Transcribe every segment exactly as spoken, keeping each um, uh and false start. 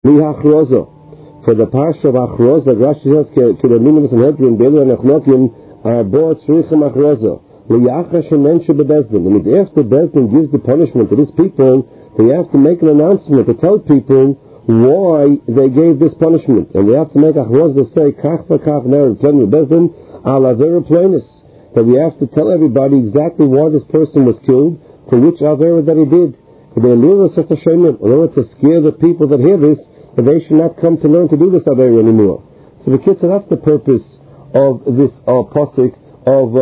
Mihachroza. For the parsha of Achroza, Rashi says, Kedaminimus and Hedrin, Belu and Achnokim, are bought Srichim Achroza. Liyacha Shemenshu Bebezdin. And after Bezdin gives the punishment to these people, they have to make an announcement to tell people why they gave this punishment. And they have to make Achroza to say, Kach v'kach ner, Plenum Bezdin, ala vera plenus. That we have to tell everybody exactly why this person was killed, for which avera that he did. For they lure us such a shemim, in order to scare the people that hear this, that they should not come to learn to do this avera anymore. So the kids, so that's the purpose of this uh, pasuk of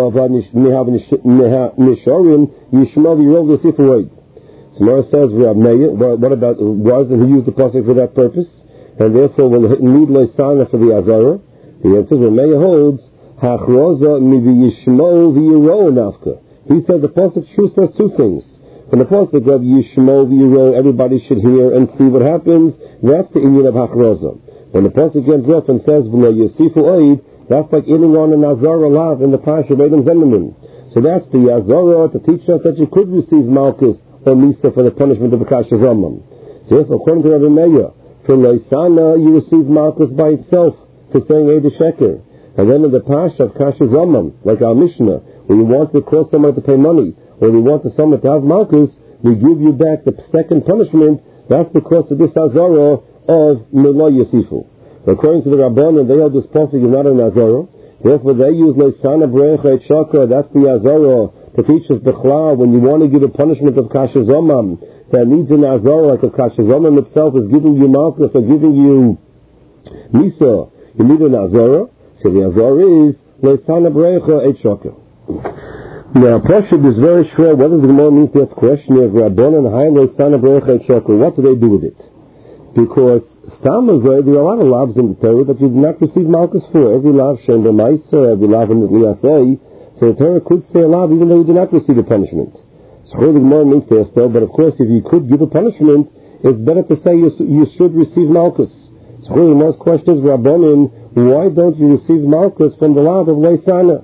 Nisharim, Yishma v'yirol v'sifuroid. So Mara says, what about, why doesn't he use the pasuk for that purpose? And therefore will need loisana for the azara? The answer is, Rameya holds, Hachroza miv'yishmo v'yirol nafka. He said the pasuk true says two things. When the pasuk of Yishmo v'yirol, everybody should hear and see what happens, that's the Indian of Hachroza. When the pasuk ends up and says, V'lo yasifu oid, that's like ending on an azara lav in the parsha of Edom Zemanim. So that's the azara to teach us that you could receive malchus or misa for the punishment of the kasha zamam. So if, according to Rabbi Meir, for loisana you receive malchus by itself for saying Eid Sheker. And then in the parsha of kasha zamam, like our Mishnah, where you want to cause someone to pay money, or you want someone to have malchus, we give you back the second punishment. That's because of this azara of Milo Yasifu. According to the Rabbanan, they hold this pasuk is not an azara. Therefore, they use Leisana Brecha et Shaka. That's the azara to teach us Bechla when you want to give a punishment of Kasha Zomam that needs an azara, like if Kasha Zomam itself is giving you malchus or giving you Misa. You need an azara. So the azara is Leisana Brecha et Shaka. Now, Pashib is very sure. What does the Gemara mean to that question of Rabbanan Hai Leisana Brecha et Shaka? What do they do with it? Because Stamazah, there are a lot of lavs in the Torah that you do not receive malchus for. Every lav shem b'maisa, every lav in the liyasei. So the Torah could say a lav even though you do not receive a punishment. So the Gemara means to us though, but of course if you could give a punishment, it's better to say you, you should receive malchus. So the Gemara's question is, Rabbanan, why don't you receive malchus from the lav of Leisana?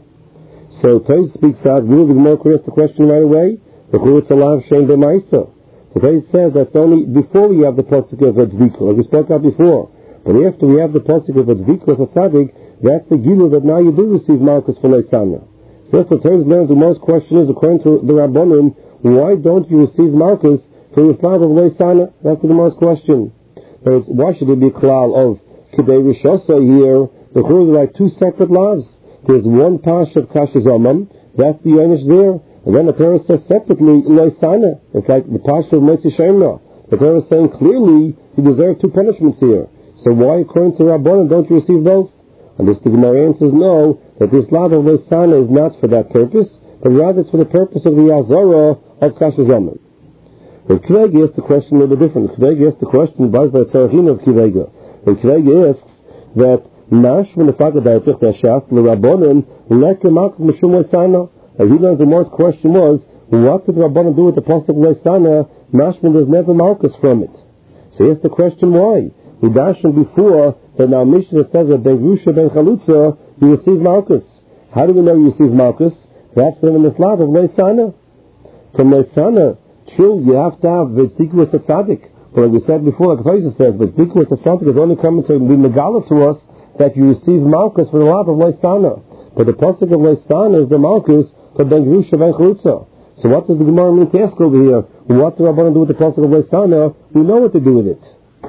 So Torah speaks out, really the Gemara could ask the question right away. The Churutz lav shem b'maisa. The Torah says that's only before we have the pasuk of Tzvika, like we spoke about before. But after we have the pasuk of Tzvika as a tzaddik, that's the gilu that now you do receive malchus for Leisana. So therefore, Torah learns the most question is, according to the Rabbanim, why don't you receive malchus for the slav of Leisana? That's the most question. But why should there be a klal of Kedei Rishosa here? The Churuz are like two separate lavs. There's one parsha of Kasha Zomam, that's the Yonish there. And then the Torah says separately, Loisana. It's like the Pasha of Moshe Shemna. The Torah is saying clearly you deserve two punishments here. So why, according to Rabbanan, don't you receive both? And this the Gemara answers no, that this lav of Loisana is not for that purpose, but rather it's for the purpose of the Azara of Kasha Zaman. But Kvega asks the question a little bit different. Kvega asks the question by the Sarachin of Kvega. And Kvega asks that Nash when the Fagadaitich Nashas, the Rabbanan, Lekemak Mishum Loisana. And he learns the most question was, what did Rabbanan do with the pasuk Leisana? Mashman, there's never malchus from it. So he asked the question why. We dashed before that now Mishnah says that Ben Rusha Ben Chalutza, you receive malchus. How do we know you receive malchus? That's in the mislav of Leisana. From Leisana, true, you have to have Vizdikus Tzaddik. But like we said before, like Tosha says, Vizdikus Tzaddik is only coming to be megala to us that you receive malchus for the lav of Leisana. But the pasuk of Leisana is the malchus for Ben Grusha Ben Chalutza. So what does the Gemara mean to ask over here? What do Rabbanan do with the pasuk of Leisana? We know what to do with it.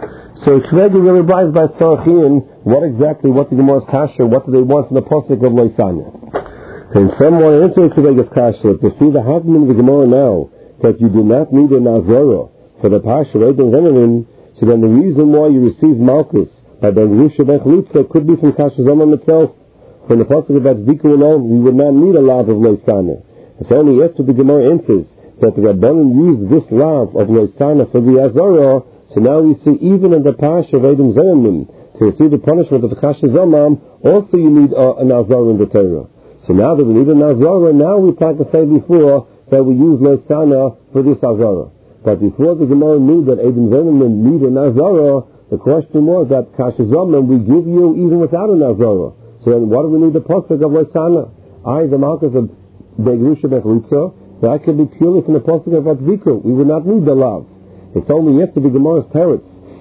So Kvega really replies by Sarachin, what exactly, what the Gemara's kasha, what do they want from the pasuk of Leisana? And someone answered Kvega's kasha, to see the happening of the Gemara now, that you do not need a Nazara for the pasha of Edom Zemanim, so then the reason why you receive malchus by Ben Grusha Ben Chalutza could be from Kasha Zaman itself. From the pasuk about Tzvika alone, we would not need a lav of Leisana. It's only after the Gemara answers that the Rabbanan used this lav of Leisana for the Azara, so now we see even in the parsha of Edom Zemanim, to receive the punishment of the Kasha Zamam, also you need uh, an Azara in the Torah. So now that we need an Azara, now we tried to say before that we use Leisana for this Azara. But before the Gemara knew that Edom Zemanim need an Azara, the question was that Kasha Zamam we give you even without an Azara. So then what do we need the pasuk of Leisana? I, the malchus of Begrusha Bechlutza, that could be purely from the pasuk of Atzvika. We would not need the lav. It's only after the Gemara's teretz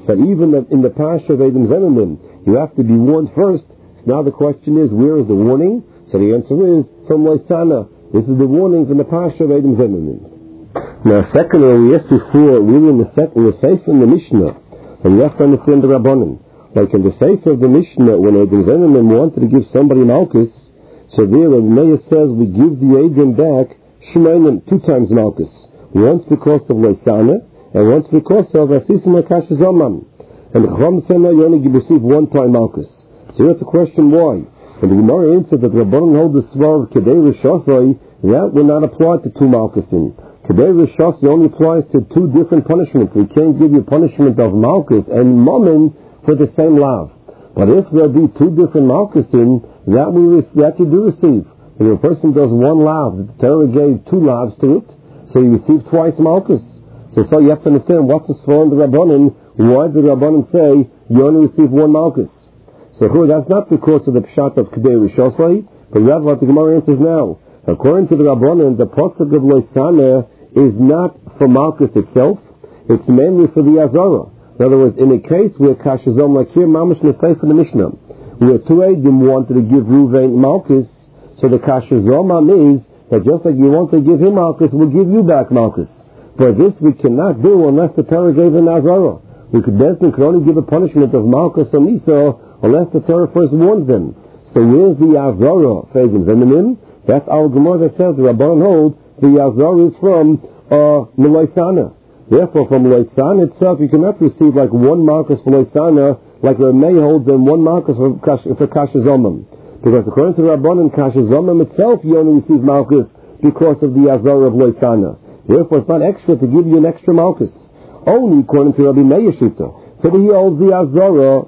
that even in the Pasha of Edom Zimmerman, you have to be warned first. Now the question is, where is the warning? So the answer is from Loisana. This is the warning from the Pasha of Edom Zimmerman. Now, secondly, we asked before, we were in the second, the Sefer in the Mishnah, and you have to understand the Rabbanan. Like in the Sefer of the Mishnah, when Edom Zimmerman wanted to give somebody Malchus, so there, Rabbi Meir says we give the Edom back Shemainim, two times Malchus. Once because of Loisana, and once because of Asisim HaKash Zomam. And the Chacham said, no, you only receive one time Malchus. So that's a question why. And the Gemara answered that Rabbanan hold the svar of Kedei Rishosai, that will not apply to two Malchusim. Kedei Rishosai only applies to two different punishments. We can't give you punishment of Malchus and Mammon for the same lav. But if there be two different Malchusim, that we that you do receive. If a person does one lav, the Torah gave two lavs to it, so you receive twice Malchus. So, so you have to understand what's the svar in the Rabbanan. Why did the Rabbanan say you only receive one Malchus? So that's not because of the pshat of Kedei Rishosai, but rather what the Gemara answers now. According to the Rabbanan, the pasuk of Loisana is not for Malchus itself, it's mainly for the Azara. In other words, in a case where Kashazom, like here, Mamash Nesei for the Mishnah, where two Eidim wanted to give Ruvain Malchus, so the Kashazom is that just like you want to give him Malchus, we'll give you back Malchus. But this we cannot do unless the Torah gave an Azara. We could Bezdin could only give a punishment of Malchus or Misa unless the Torah first warns them. So where's the Azara? Fagin Zeminim? That's our Gemara that says the Rabbanan hold the Azara is from uh, Meloisana. Therefore, from Loisana itself, you cannot receive like one Malchus for Loisana, like the May holds, and one Malchus for, for Kasha Zomam. Because according to the Rabbanan, Kasha Zomam itself, you only receive Malchus because of the Azara of Loisana. Therefore, it's not extra to give you an extra Malchus. Only according to Rabbi Meir Shita. So that he holds the Azara,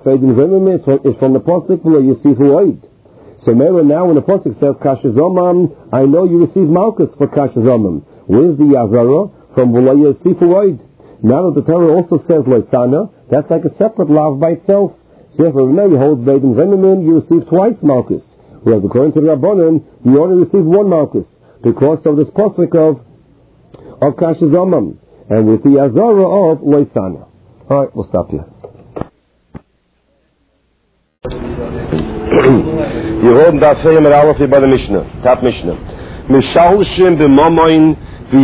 is from the Pasuk, Yisifu Oid. So Meir now when the Pasuk says, Kasha Zomam, I know you receive Malchus for Kasha Zomam. Where's the Azara? From Vulaya Sifuoid. Now that the Torah also says Loisana, that's like a separate lav by itself. Therefore, now you hold Beidim Zemimin, you receive twice Malchus. Whereas according to the Rabbanan, you only receive one Malchus because of this pasuk of of Kasha Zomam and with the Azara of Loisana. All right, we'll stop here. You hold that same at Aleph by the Mishnah, top Mishnah. Mishalshim b'mamoin. We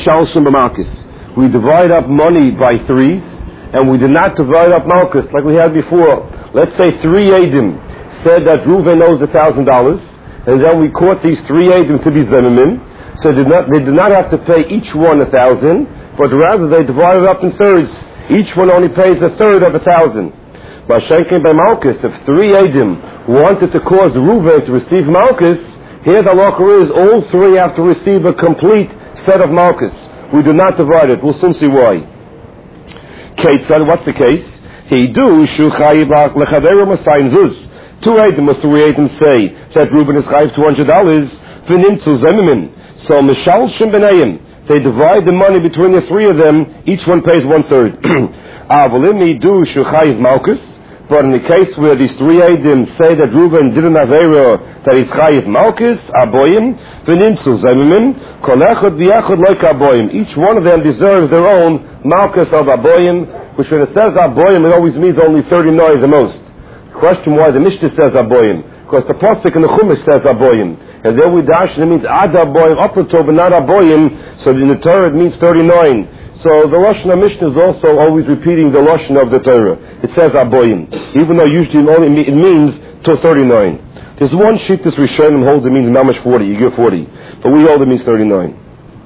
divide up money by threes, and we did not divide up Malchus like we had before. Let's say three Eidim said that Reuven owes a thousand dollars, and then we caught these three Eidim to be Zemimin, so they did not, they did not have to pay each one a thousand, but rather they divided up in thirds. Each one only pays a third of a thousand. By Shenkin by Malchus, if three Eidim wanted to cause Reuven to receive Malchus, here the halacha is all three have to receive a complete set of Malchus. We do not divide it. We'll soon see why. Kate said, what's the case? He do shu chayiv lechaveru masayin zuz. Two Eidim or three Eidim say that Reuben is chayiv two hundred dollars. V'nimtzu zemimin. So mishal shim b'nayim. They divide the money between the three of them. Each one pays one third. Avolim he do shu chayiv Malchus. But in the case where these three Eidim say that Reuben didn't have error, that he's chayiv Malchus, aboyim, v'nimtzu zemimin, kol echad v'yachad like aboyim. Each one of them deserves their own Malchus of aboyim, which when it says aboyim, it always means only thirty-nine the most. Question why the Mishnah says aboyim? Because the Pasuk in the Chumash says aboyim. And then we dash, and it means ad aboyim, up until, but not aboyim, so in the Torah it means thirty-nine. So the Lashon Mishnah is also always repeating the Lashon of the Torah. It says aboyim, even though usually it, only, it means till thirty-nine. There's one sheet this Rishonim holds it means mamash forty, you give forty. But we hold it means thirty-nine.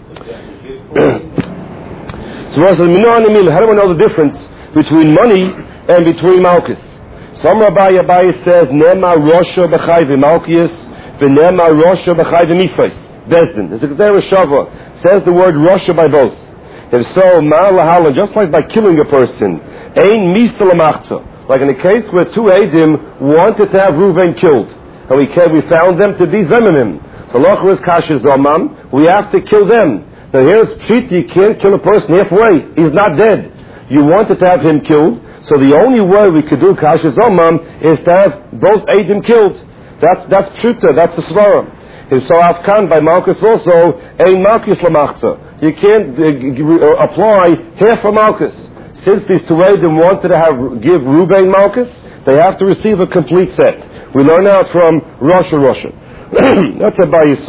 So how do we know the difference between money and between Malchus? Some Rabbi Abaye says, Nema Rosha b'chai v'Malchus, v'Nema Rosha b'chai v'Misais. Bezdin. It's a Gzera Shava. Says the word Rosha by both. If so, Ma'alahala, just like by killing a person, Ein Misa Lamachza. Like in a case where two Eidim wanted to have Reuven killed, and we, we found them to be Zeminim. The Loch is Kasha Zomam, we have to kill them. Now here's Pshit, you can't kill a person halfway. He's not dead. You wanted to have him killed, so the only way we could do Kasha Zomam is to have both Eidim killed. That's that's Pshita, that's the Svara. And so Afkan by Malchus also, Ein Malchus Lamachza. You can't uh, apply half a Malchus. since these two Eidim wanted to have give Ruvain Malchus, they have to receive a complete set. We learn out from Rosh Hashanah. That's a bayis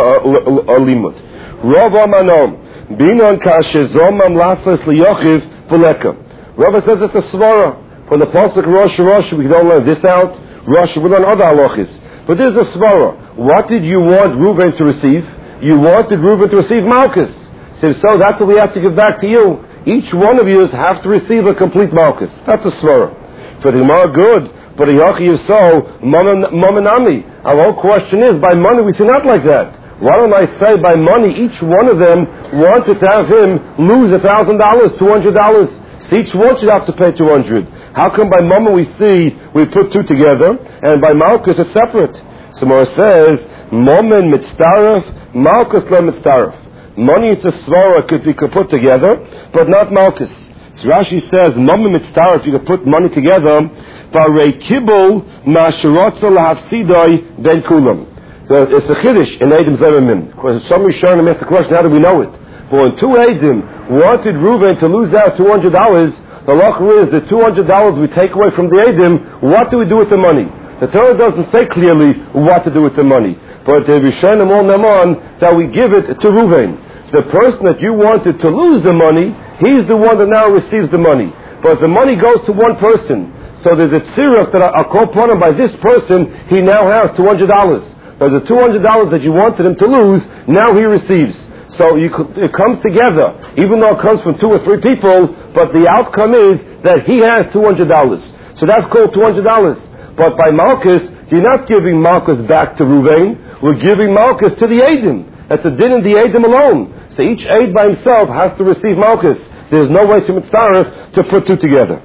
uh, limud. Rav Amanom binon kashe zomam lasles liyochiv v'leka. Rav says it's a svara. From the pasuk Rosh Hashanah, we don't learn this out. Rosh, we learn other halachis. But this is a svara. What did you want Reuven to receive? You wanted Reuven to receive Malchus. So, so that's what we have to give back to you. Each one of you have to receive a complete Malchus. That's a svara. For the Gemara, good. But the Yachi is so, Mamanami. Our whole question is, by money we say not like that. Why don't I say by money, each one of them wanted to have him lose a thousand dollars, two hundred dollars. So each one should have to pay two hundred. How come by Mama we see we put two together, and by Malchus it's separate? So Mora says, Momen mitztaref, Malchus le mitztaref. Money it's a svara could be could put together, but not Malchus. So Rashi says, Momen mitztaref, you could put money together, Barei kibul ma'asherotza lahafsidoi ben kulam. It's a chiddush in Eidim Zeremim. Because some Rishonim asked the question, how do we know it? But when two Eidim wanted Reuven to lose out two hundred dollars, the halacha is the two hundred dollars we take away from the Eidim, what do we do with the money? The Torah doesn't say clearly what to do with the money. But the Rishonim all naman that we give it to Reuven. The person that you wanted to lose the money, he's the one that now receives the money. But the money goes to one person. So there's a tziruf that I call upon him by this person, he now has two hundred dollars. There's the two hundred dollars that you wanted him to lose, now he receives. So you, it comes together, even though it comes from two or three people, but the outcome is that he has two hundred dollars. So that's called two hundred dollars. But by Malchus, you're not giving Malchus back to Ruvain, we're giving Malchus to the Eidim. That's a din in the Eidim alone. So each Eid by himself has to receive Malchus. There's no way to mitzaref to put two together.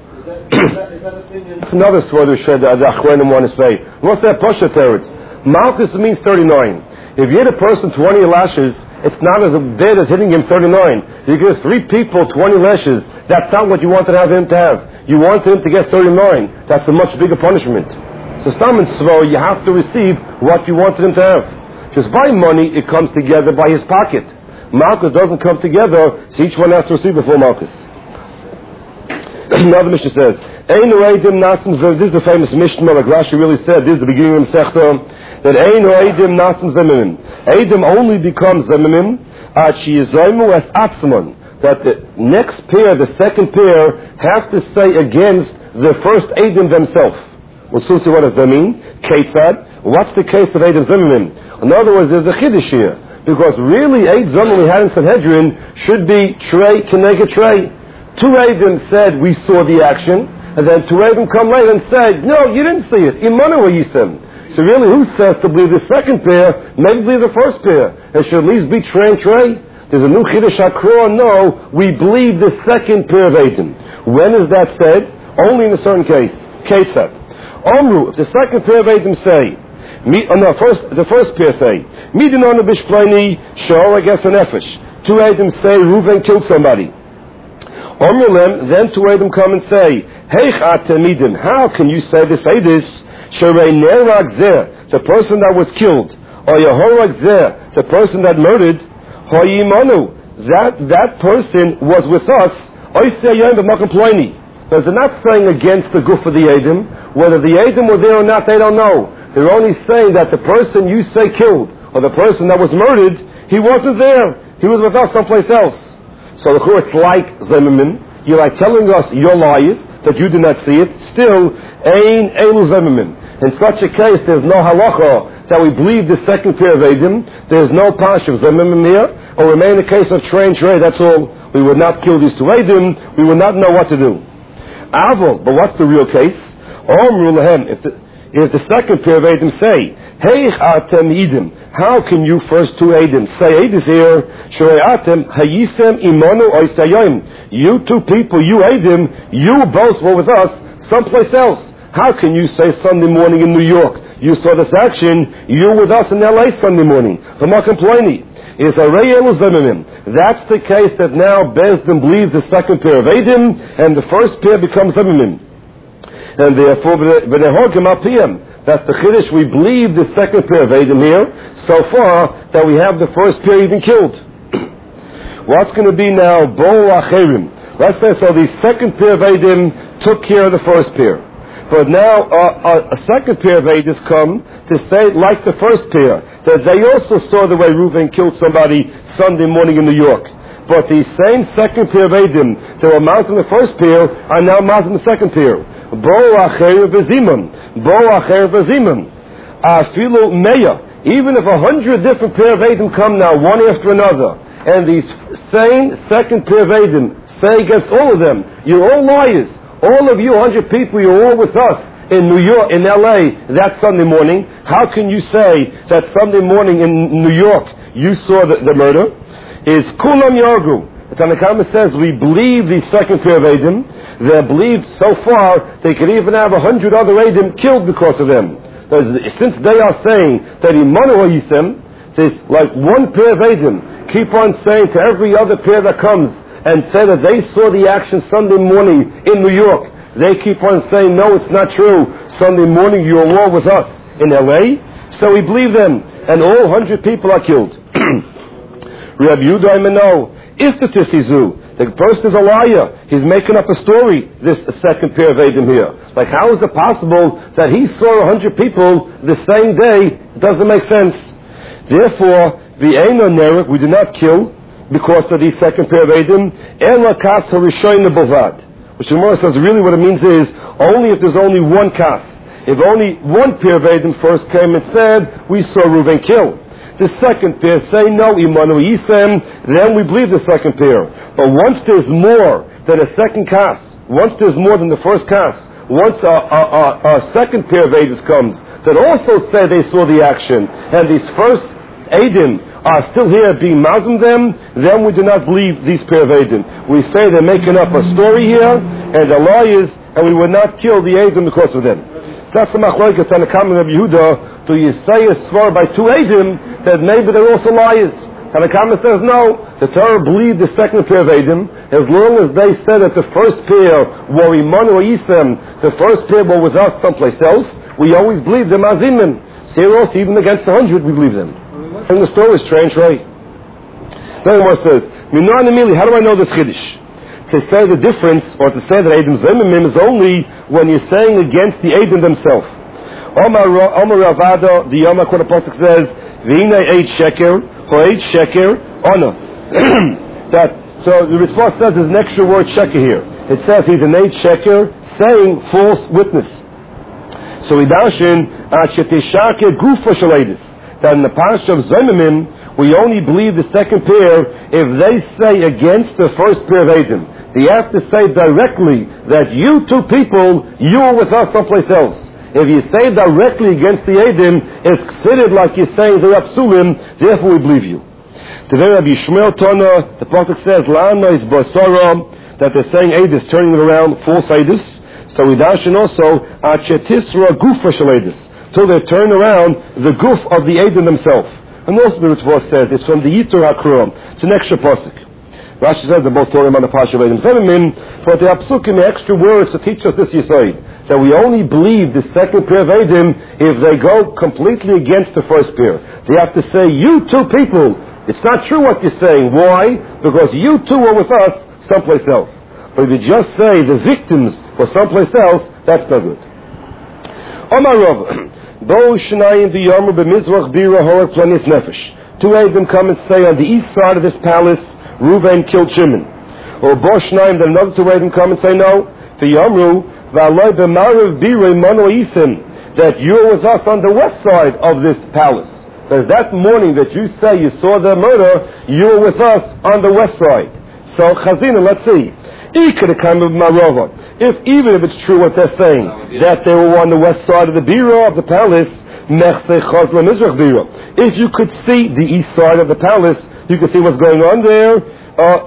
That's another sword that the Achronim want to say. What's that Pasha teretz? Malchus means thirty-nine. If you hit a person twenty lashes, it's not as bad as hitting him thirty-nine. You give three people twenty lashes, that's not what you wanted to have him to have. You wanted him to get thirty-nine. That's a much bigger punishment. So Stam and Svo, you have to receive what you wanted him to have. Just by money, it comes together by his pocket. Malchus doesn't come together, so each one has to receive before Malchus. Another Mishnah says, Einu Eidim Nasim Zem. This is the famous Mishnah, like Rashi really said, this is the beginning of the Sechta, that Einu Eidim Nasim Zemimim. Eidim only becomes Zemimim, Achi Yizoimu as Atzman. That the next pair, the second pair, have to say against the first Eidim themselves. Well, so what does that mean? Ketzad. What's the case of Eidim Zemimim? In other words, there's a Chiddush here. Because really, Eid Zemimim we had in Sanhedrin should be Trey Keneged Trey. Two Eidim said, we saw the action, and then two Eidim come later and said, no, you didn't see it. Imanu Yisem. So really, who says to believe the second pair, maybe believe the first pair? It should at least be Trey and Trey. There's a new Chiddush Hakro, no, we believe the second pair of Eidim. When is that said? Only in a certain case. Ketzad. Omru, if the second pair of Eidim say, me, oh no, first, the first pair say, Midinonu Bishplani, Shor, I guess, an Nefesh. Two Eidim say, Reuven killed somebody. Omrulem, then two Eidim come and say, Heich atemidim, how can you say this, say this? Sherei nerag zeh, the person that was killed, or Yehorag zeh, the person that murdered, Hoyimanu, that that person was with us, Oiseyayim b'makaploini. But they're not saying against the goof of the Eidim. Whether the Eidim were there or not, they don't know. They're only saying that the person you say killed, or the person that was murdered, he wasn't there. He was with us someplace else. So it's like Zemimim. You're like telling us your lies, that you did not see it. Still, Ein Elu Zemimim. In such a case, there's no halacha that we believe the second pair of Eidim. There's no pash of Zemimim here. Or remain a case of Trey and Trey, that's all. We would not kill these two Eidim. We would not know what to do. Avol, but what's the real case? Omru Lahem, if the, if the second pair of Eidim say, Heich atem Eidim, how can you first two Eidim say Eidis here, Shrei atem hayisem imonu oisayim, you two people, you Eidim, you both were with us someplace else. How can you say Sunday morning in New York, you saw this action, you were with us in L A Sunday morning? That's the case that now Bezdin believes the second pair of Eidim, and the first pair becomes Zemimim. And therefore, that's the Chiddush, we believe the second pair of Eidim here, so far that we have the first pair even killed. What's going to be now, Bo Acherim? Let's say, so the second pair of Eidim took care of the first pair. But now uh, a, a second pair of Eidim come to say, like the first pair, that they also saw the way Reuven killed somebody Sunday morning in New York. But the same second pair of Eidim that were masked in the first pair are now masked in the second pair. Bo acher v'zimim. Bo acher v'zimim. Afilu meya. Even if a hundred different pair of Eidim come now, one after another, and these same second pair of Eidim say against all of them, you're all liars. All of you, one hundred people, you're all with us in New York, in L A that Sunday morning. How can you say that Sunday morning in New York you saw the, the murder? Is Kulam Yargu. The Tanna Kamma says we believe the second pair of Eidim. They believed so far they could even have a hundred other Eidim killed because of them. Since they are saying that Imanu Yisem, there's like one pair of Eidim keep on saying to every other pair that comes and say that they saw the action Sunday morning in New York. They keep on saying, no, it's not true. Sunday morning you're all with us in L A. So we believe them, and all hundred people are killed. Rabbi Yehuda Imano, Istatistizu. The person is a liar. He's making up a story, this second pair of Eidim here. Like, how is it possible that he saw a hundred people the same day? It doesn't make sense. Therefore, the Eino Nerek, we do not kill because of the second pair of Eidim. Ela kas harishoyin bovad. Which the Gemara says really what it means is only if there's only one kas. If only one pair of Eidim first came and said, we saw Reuven kill. The second pair say no, Imanu Yisem, then we believe the second pair. But once there's more than a second kas, once there's more than the first kas, once a, a, a, a second pair of Eidim comes that also say they saw the action, and these first Eidim are still here being mazim them, then we do not believe these pair of Eidim. We say they're making up a story here, and the liars, and we would not kill the Eidim because of them. That's the machloek Tanna Kamma of Yehuda. Do you say a svar by two Eidim that maybe they're also liars? Tanna Kamma says no. The Torah believed the second pair of Eidim as long as they said that the first pair were Imanu or Yisem, the first pair were with us someplace else. We always believe them as Imam. Seros, even against a hundred, we believe them. And the story is strange, right? Then Gemara says, Minan Emili, how do I know this Chiddush? To say the difference, or to say that Eidim Zemimim is only when you're saying against the Eidim themselves. Omar Ravada, the Yom HaKol Pasuk says, V'ina Eid Sheker, Ho Eid Sheker, Ona. That, so the Ritva says there's an extra word Sheker here. It says he's an Eid Sheker, saying false witness. So we dashin, Acheteshake Gufa Shaleidis. That in the parish of Zemimim, we only believe the second pair if they say against the first pair of Eidim. They have to say directly that you two people, you are with us someplace else. If you say directly against the Eidim, it's considered like you're saying they're Absulim, therefore we believe you. The very Rabbi Yishmael Tana, the Pasuk says, La'ana is Basara, that they're saying Eidis, turning it around, false Eidis. So we dashin also, Achetisra Gufa Shaleidis, till they turn around the goof of the Eidim themselves. And also the Ritva says it's from the Yitur HaKrum. It's an extra pasuk. Rashi says they're both Torah on the Pasha of Eidim Zemimim, but the Apsukim, the extra words to teach us this Yisoid, that we only believe the second pair of Eidim if they go completely against the first pair. They have to say, you two people, it's not true what you're saying. Why? Because you two are with us someplace else. But if you just say the victims were someplace else, that's no good. Omar Rav, Bo Shnayim v'Yomer b'Mizrach Bira Horak Planis Nefesh. Two Eidim come and say on the east side of this palace, Reuven killed Shimon. Or Bo Shnayim, then another two Eidim come and say no. V'Yomru v'Aloi b'Marav Bira Mano Isim, that you're with us on the west side of this palace. Because that morning that you say you saw the murder, you were with us on the west side. So Chazina, let's see. If even if it's true what they're saying, that they were on the west side of the bira of the palace, if you could see the east side of the palace, you could see what's going on there. Uh,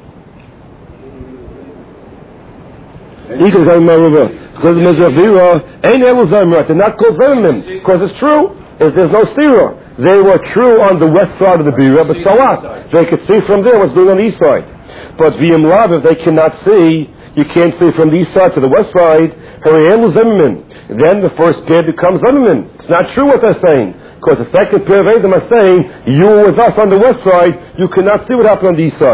they're not called Zemimim, because it's true. If there's no stira, they were true on the west side of the bira, but so what? They could see from there what's going on the east side. But v'im lav, if they cannot see, you can't see from the east side to the west side, then the first pair becomes Zemimim. It's not true what they're saying, because the second pair of Eidim are saying, you were with us on the west side, you cannot see what happened on the east side.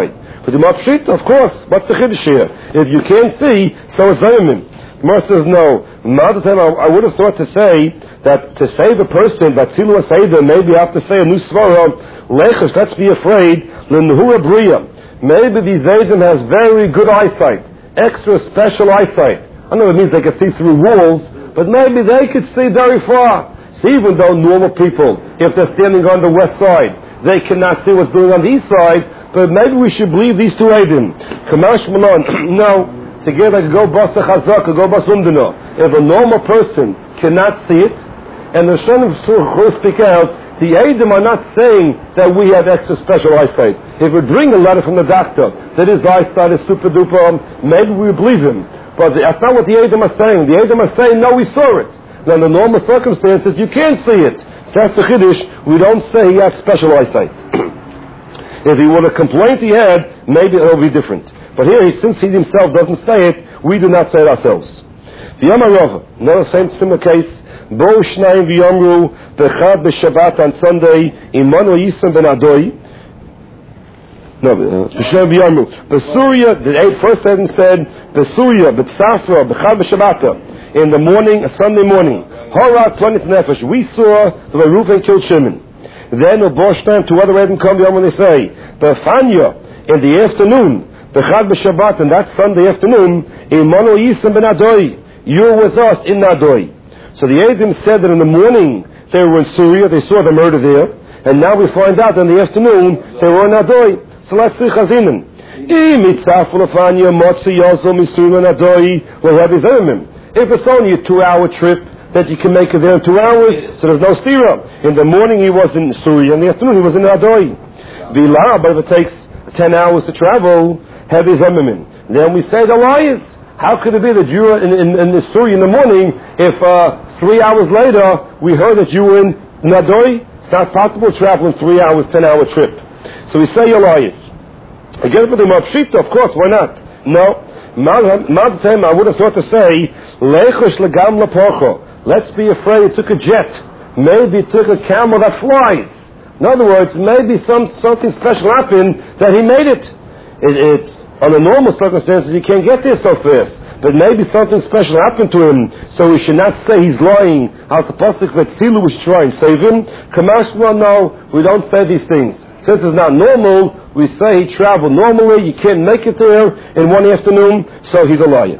But the Mapshita, of course, what's the Chiddush here? If you can't see, so is Zayimim. The Gemara says no. I would have thought to say that to save a person, Batzilu Asayda, maybe I have to say a new Svara, Lechesh, let's be afraid, L'Nuhura Bria. Maybe these Zaydim has very good eyesight, extra special eyesight. I know it means they can see through walls, but maybe they could see very far. So even though normal people, if they're standing on the west side, they cannot see what's going on the east side, but maybe we should believe these two Eidim. Kamash Malon, no. Together, go bas chazak, go bas umdana. If a normal person cannot see it, and the Shon of Surah speak out, the Eidim are not saying that we have extra special eyesight. If we bring a letter from the doctor that his eyesight is super duper, maybe we believe him. But that's not what the Eidim are saying. The Eidim are saying, no, we saw it. Now, in the normal circumstances, you can't see it. So that's the Chiddush. We don't say he has special eyesight. If he would have complained he had, maybe it will be different. But here, since he himself doesn't say it, we do not say it ourselves. The Yamarova, another same similar case. Bo Shnayim v'Yomru b'Chad b'Shabbat on Sunday imanu Yisem ben Adoi. No, B'Shnayim v'Yomru. B'Surya, the eight first sentence said B'Surya b'Tzafra b'Chad b'Shabbat in the morning, a Sunday morning. Horat Planet Nefesh. We saw the way Reuven killed Shimon. Then the Boshman, two other Edom come the when they say B'Fanya in the afternoon. B'Chad b'Shabbat, and that Sunday afternoon, Imanu Yisem ben Adoi, you're with us in Adoi. So the Eidim said that in the morning they were in Syria, they saw the murder there, and now we find out in the afternoon they were in Adoi. So let's see Chazinin. If it's only a two-hour trip that you can make it there in two hours, so there's no stira. In the morning he was in Syria, in the afternoon he was in Adoi. V'la, but if it takes ten hours to travel, heavy zemimin. Then we say the liars. How could it be that you were in, in, in the Syria in the morning if uh, three hours later we heard that you were in Nadoi? It's not possible to travel in three hours, ten hour trip. So we say you're liars. Again for the Mapshita, of course, why not? No. Madtem, I would have thought to say, Lechosh legam lepocho. Let's be afraid it took a jet. Maybe it took a camel that flies. In other words, maybe some something special happened that he made it. It, it under normal circumstances, you can't get there so fast. But maybe something special happened to him, so we should not say he's lying. How the pasuk that Tzilu was trying to save him? Kamashma, no, we don't say these things. Since it's not normal, we say he traveled normally. You can't make it there in one afternoon, so he's a liar.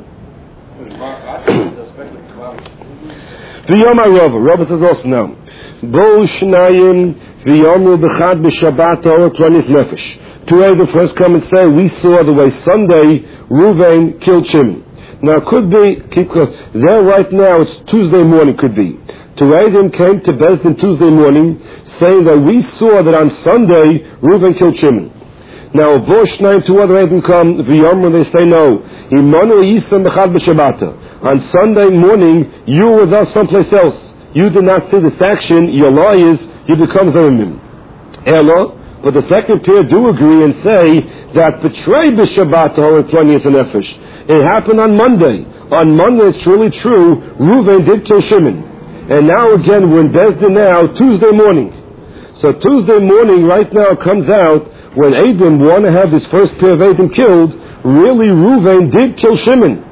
The Yom HaRava, Rava says also now, Bo Shnayim v'Yomru b'Chad b'Shabbat or Planis Nefesh. Two Eidim first come and say, we saw the way Sunday Reuven killed Shimon. Now it could be, keep there right now, it's Tuesday morning, could be. Two Eidim came to Bezdin Tuesday morning, saying that we saw that on Sunday Reuven killed Shimon. Now Vosh nine, two other Eidim come, V'Yomru, they say no. Imanu Yisem b'Chad b'Shabbat. On Sunday morning, you were with us someplace else. You did not see this action, your liars, you become Zayimim. Elo, but the second pair do agree and say that betray b'Shabbat or twentieth nefesh. It happened on Monday. On Monday, it's truly true. Reuven did kill Shimon, and now again we're in Bezdin now. Tuesday morning. So Tuesday morning, right now, it comes out when Eidim want to have his first pair of Eidim killed. Really, Reuven did kill Shimon.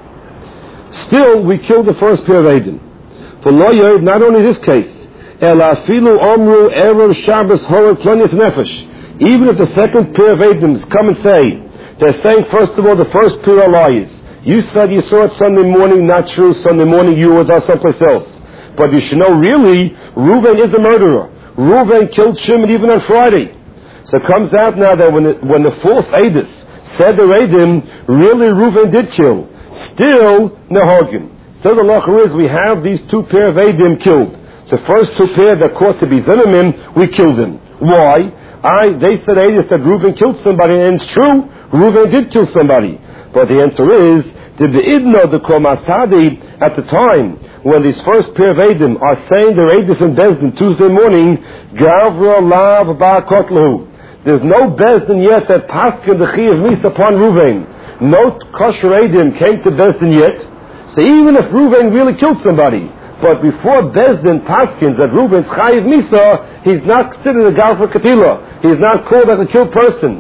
Still, we killed the first pair of Eidim. For Lo Yoed, not only this case. El afilu omru erev Shabbos horad twentieth nefesh. Even if the second pair of Eidim come and say, they're saying first of all the first pair are liars. You said you saw it Sunday morning, not true. Sunday morning you were with someplace else. But you should know really, Reuven is a murderer. Reuven killed Shimon even on Friday. So it comes out now that when the, when the false Eidus said the Eidim, really Reuven did kill. Still, Nehogim. Still the lacher is we have these two pair of Eidim killed. The first two pair that caught to be Zimmerman, we killed them. Why? I, they said Eidus that Reuven killed somebody, and it's true, Reuven did kill somebody. But the answer is, did the Idno, the Komasadi, at the time, when these first pair of Eidim are saying their Eidus in Bezdin Tuesday morning, Gavra Lav Bar Kotlahu. There's no Bezdin yet that Paskin the Chi of Misa upon Reuven. No kosher Eidim came to Bezdin yet. So even if Reuven really killed somebody, but before Bezdin Paskins that Reuven's Chayiv Misa, he's not considered a Gal for Katila. He's not called as a killed person.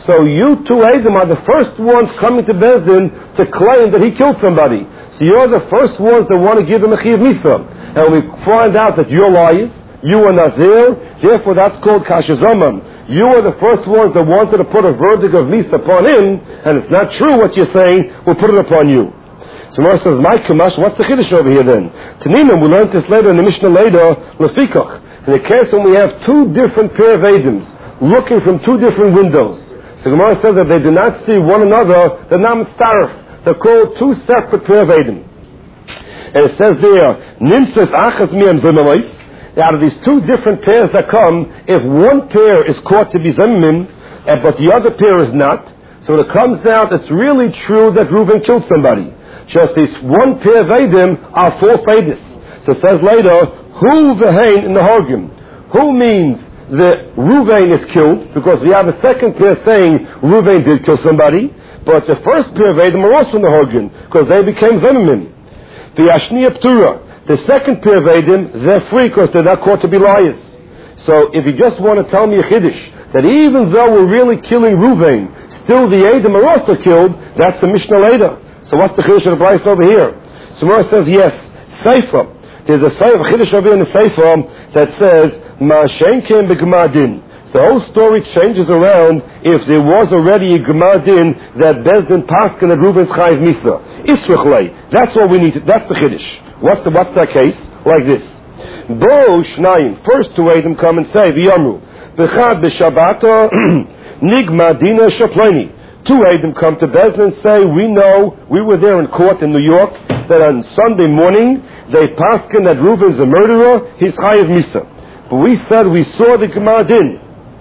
So you two Edom are the first ones coming to Beis Din to claim that he killed somebody. So you're the first ones that want to give him a Chiyav Misa. And we find out that you're liars, you were not there, therefore that's called Kasha Zomam. You were the first ones that wanted to put a verdict of Misa upon him, and it's not true what you're saying, we'll put it upon you. So Mara says, my Kamash, what's the Chiddush over here then? Tanina, we learned this later in the Mishnah later, Lefikach. In the case when we have two different pair of Edims, looking from two different windows. So Gemara says that they do not see one another, they're not mitzaref. They're called two separate pair of Edim. And it says there, Nimses achas miyam zimamais. Out of these two different pairs that come, if one pair is caught to be zimim, but the other pair is not, so it comes out it's really true that Reuven killed somebody. Just this one pair of Edim are false Edis. So it says later, Hu v'hein in the Horgim. Who means that Reuven is killed, because we have a second pair saying Reuven did kill somebody, but the first pair of Edom are also in the Horgim, because they became Zemimim. The Ashniya Ptura, the second pair of Edom, they're free because they're not caught to be liars. So if you just want to tell me a Chiddush, that even though we're really killing Reuven, still the Edom are also killed, that's the Mishnah later. So what's the Chiddush of the Bryce over here? So Mora says, yes, Sefer. There's a Sefer, Chiddush over here in the Sefer that says, Ma Shenken B'Gmadin. The whole story changes around if there was already a Gemar Din that Beis Din Paskin at Reuven's Chayiv Misa. Israchlei. That's all we need. To, that's the Chiddush. What's the what's that case? Like this. Bo Shnayim. First two Edom come and say V'yamru B'chad B'Shabbato Nigma Dina Shapleni. Two Edom come to Beis Din and say, we know, we were there in court in New York, that on Sunday morning they Paskin that Reuven's a murderer. He's Chayiv Misa. But we said we saw the Gemar Din.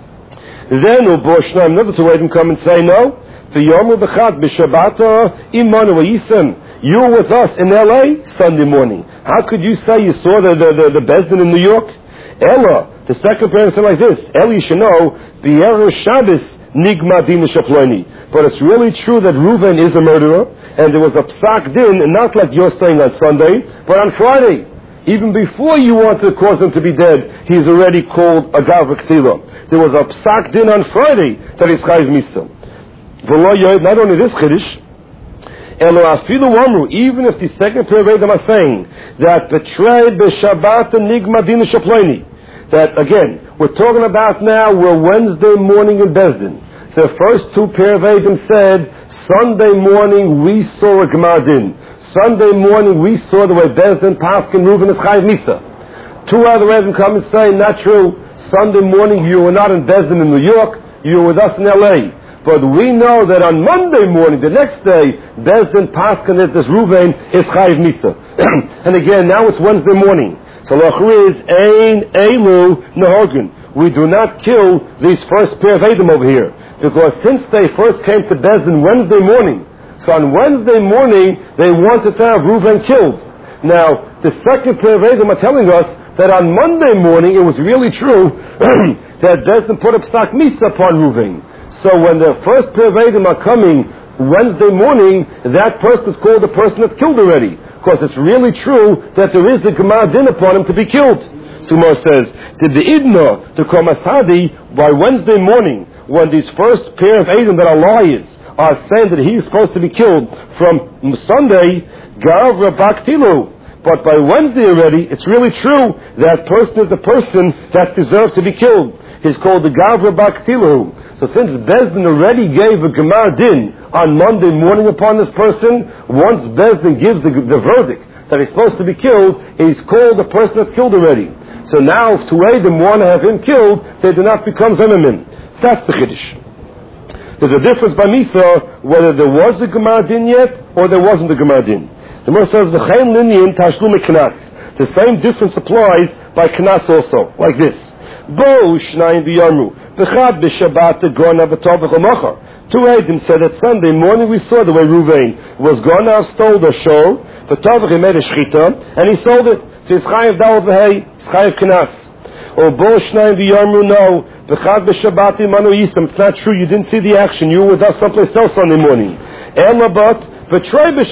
Then Uboshna, another two Edom come and say, no, the Yomu B'chad B'Shabbato Imanu Yisem. You were with us in L A Sunday morning. How could you say you saw the the, the, the Beis Din in New York? Ella, the second parent said like this, Eli Shano, B'Erev Shabbos Nigma Dina Shaploni. But it's really true that Reuven is a murderer, and there was a Psak Din, and not like you're saying on Sunday, but on Friday. Even before you wanted to cause him to be dead, he's already called a Gav Ktila. There was a Psak Din on Friday that is Chayiv Misa. Not only this Chiddush, even if the second pair of Edom are saying that betrayed b'Shabbat Nigma Din Shapleni, that again, we're talking about now, we're Wednesday morning in Beis Din. So the first two pair of Edom said, Sunday morning we saw a Gemar Din. Sunday morning we saw the way Beis Din Paskin Reuven is Chayiv Misa. Two other Edom come and say, not true. Sunday morning you were not in Beis Din in New York, you were with us in L A. But we know that on Monday morning, the next day, Beis Din Paskin that this Reuven is Chayiv Misa. And again, now it's Wednesday morning. So Lachri is Ein Elu Nahogin. We do not kill these first pair of Edom over here, because since they first came to Beis Din Wednesday morning, so on Wednesday morning, they wanted to have Reuven killed. Now, the second pair of Edom are telling us that on Monday morning, it was really true that Beis Din put a Psak Misa upon Reuven. So when the first pair of Edom are coming Wednesday morning, that person is called the person that's killed already. Because it's really true that there is a Gemar Din upon him to be killed. Sumar says, did the Idna to Komasadi by Wednesday morning, when these first pair of Edom that are liars are saying that he is supposed to be killed from Sunday, Gavra Baktilu. But by Wednesday already, it's really true that person is the person that deserves to be killed. He's called the Gavra Baktilu. So since Beis Din already gave a Gemar Din on Monday morning upon this person, once Beis Din gives the, the verdict that he's supposed to be killed, he's called the person that's killed already. So now if two Edom want to have him killed, they do not become Zemimim. That's the Chiddush. There's a difference by Misa whether there was a Gemar Din yet or there wasn't a Gemar Din. The Gemara says, V'chein linyin tashlum knas. The same difference applies by knas also, like this. Bo shnayim v'yamru v'chad b'shabbat gona v'tov v'chomacha. Two Edom said that Sunday morning we saw the way Reuven was gonna have stole the show, v'tov he made a shchita, and he sold it. So it's chayiv dal v'hei, it's chayiv knas. Or bo shnayim v'yamru no v'chad b'shabbat imanu yisam. It's not true. You didn't see the action. You were with us someplace else Sunday morning. Ela but it's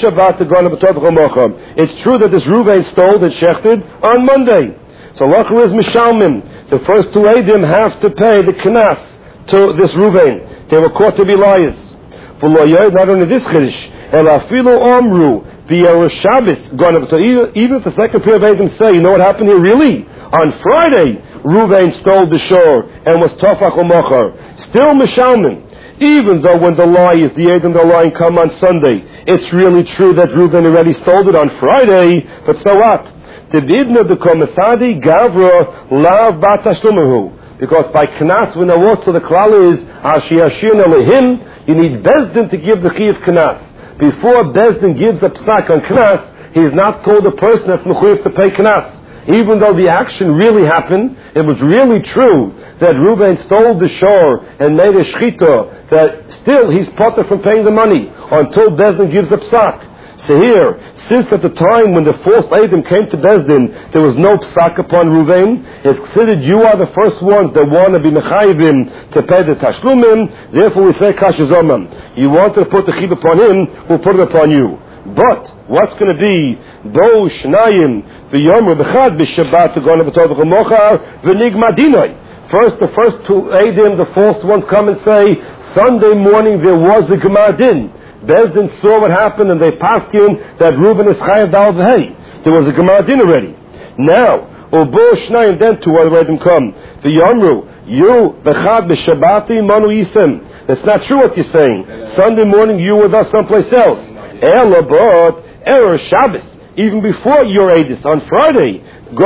true that this Reuven stole and shechted on Monday. So Lachar is Mishalmim. The first two Edom have to pay the Knas to this Reuven. They were caught to be liars. Not only this Chiddush, Elafilu Omru, the Shabbos, even if the second pair of Eidim say, you know what happened here really? On Friday, Reuven stole the shore and was Tafach U'Mochar. Still Mishalmin. Even though when the lie is the Eidim the lying come on Sunday, it's really true that Reuven already stole it on Friday, but so what? The Bidna the Komasadi Gavra Lav Batashlumahu. Because by Knas, when there was to the Klal is Ashiyashin Elohim, you need Bezdin to give the Chiyav Knas. Before Bezdin gives a psak on Knas, he is not told the person that's mechuyev to pay Knas. Even though the action really happened, it was really true that Reuven stole the shore and made a shchita, that still he's potter from paying the money until Bezdin gives a psak. So here, since at the time when the false Eidim came to Bezdin, there was no psak upon Reuven, it's considered you are the first ones that want to be mechayivim to pay the tashlumim, therefore we say kashazomam. You want to put the chib upon him, we'll put it upon you. But what's going to be Bo Shnayim v'Yomer b'Chad b'Shabbat Gona b'Tovach U'Mochar v'Nigma Dinoi. First, the first two Eidim, the false ones, come and say Sunday morning there was a Gemar Din. Bezdin saw what happened and they passed in that Reuben is Chayav Dal V'Hei. There was a Gemar Din already. Now, Ubo Shnayim, then two other Eidim come. V'Yomru, you b'Chad b'Shabbati Manu Yisem. That's not true what you're saying. Sunday morning you were with us someplace else. Ela but error Shabbos, even before your Eidis on Friday.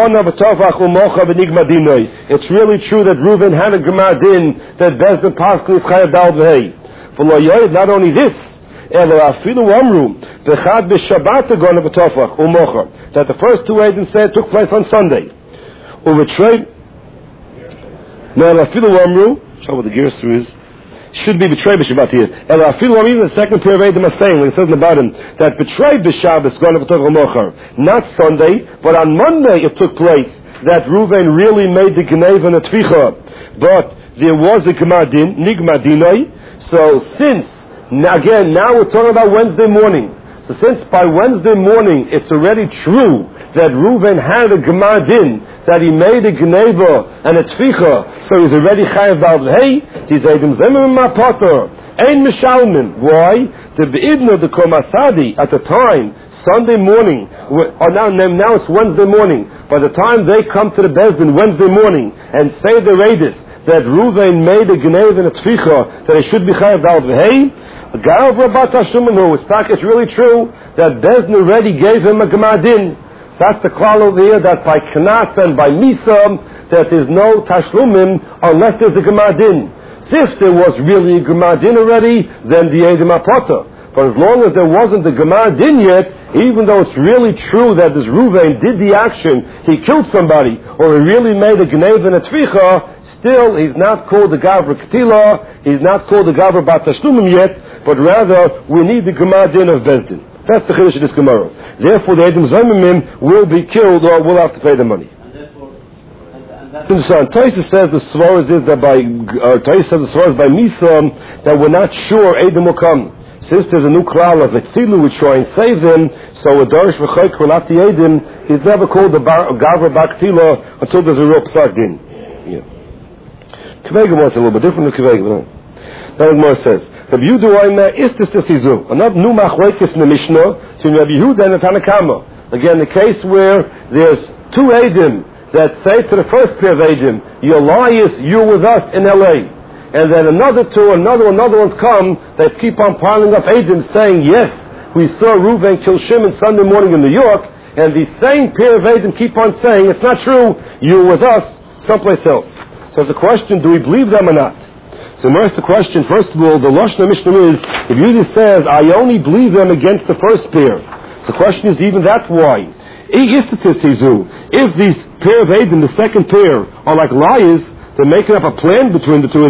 It's really true that Reuven had a Gemar Din that Bezdin Paskin is Chayav Dal V'Hei. Not only this, that the first two Eidim said took place on Sunday. Show what the gears through is. Should be betrayed b'Shabbat here. And even the second pair of Eidim are saying, when it says in the bottom, that betrayed b'Shabbos, not Sunday, but on Monday it took place that Reuven really made the Gneva and the Tvicha. But there was a Gemar Din, Nigma Dinoi. So since, again, now we're talking about Wednesday morning. So since by Wednesday morning it's already true that Reuven had a Gemar Din, that he made a Gneva and a Tvicha, so he's already Chayav Dal V'Hei, he's Eidim Zemim Mapater, Ein Mishalmin. Why? The Be'idna, the Komasadi, at the time, Sunday morning, or now, now it's Wednesday morning, by the time they come to the Bezdin Wednesday morning and say the Reidis, that Reuven made a Gneva and a Tvicha, that he should be Chayav Dal V'Hei, it's really true that Bezdin already gave him a Gemar Din. So that's the klal over here, that by Knas and by Misa, that there's no Tashlumim unless there's a Gemar Din. So if there was really a Gemar Din already, then the Eidim are potter. But as long as there wasn't a Gemar Din yet, even though it's really true that this Reuven did the action, he killed somebody, or he really made a Gneva and a Tvicha, still he's not called the Gavra Ketila, he's not called the Gavra Bat Tashlumim yet, but rather we need the Gemar Din of Bezdin. That's the Chiddush of this Gemara. Therefore, the Eidim Zomimim will be killed or will have to pay the money. And so, Taisa says the Svaras is that by uh, Taisa says the Svaras by Misa that we're not sure Eidim will come. Since there's a new klal of Etzilu which try and save them, so a Darish V'Chayk Kulat Eidim is never called the Gavra Baktila until there's a real Psak Din. Yeah. Kvegim was a little bit different than Kvegim. Now the Gemara says, Rabbi Yehuda is this the Sizu. Another new machlekes in the Mishnah to Rabbi Yehuda and the Tanakama. Again, the case where there's two Eidim that say to the first pair of Eidim, your lie is you're with us in L A. And then another two, another another ones come, they keep on piling up Eidim saying, yes, we saw Reuven kill Shimon Sunday morning in New York, and the same pair of Eidim keep on saying, it's not true, you're with us someplace else. So it's a question, do we believe them or not? So first the question, first of all, the Lashon Mishnah is, if Yehuda says, I only believe them against the first pair. So the question is, even that's why. If these pair of Eidim, the second pair, are like liars, they're making up a plan between the two